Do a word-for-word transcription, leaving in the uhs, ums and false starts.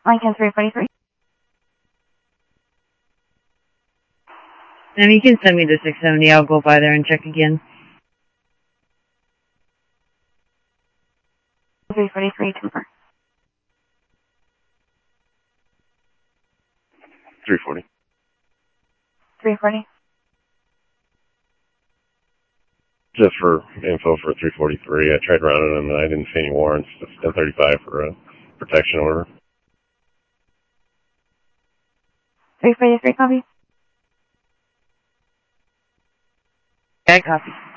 Lincoln three forty-three. And you can send me to six seventy. I'll go by there and check again. three forty-three, Cooper. three forty. three forty. Just for info for three forty-three. I tried running them and I didn't see any warrants. It's ten thirty-five for a protection order. three forty-three, copy. I copy.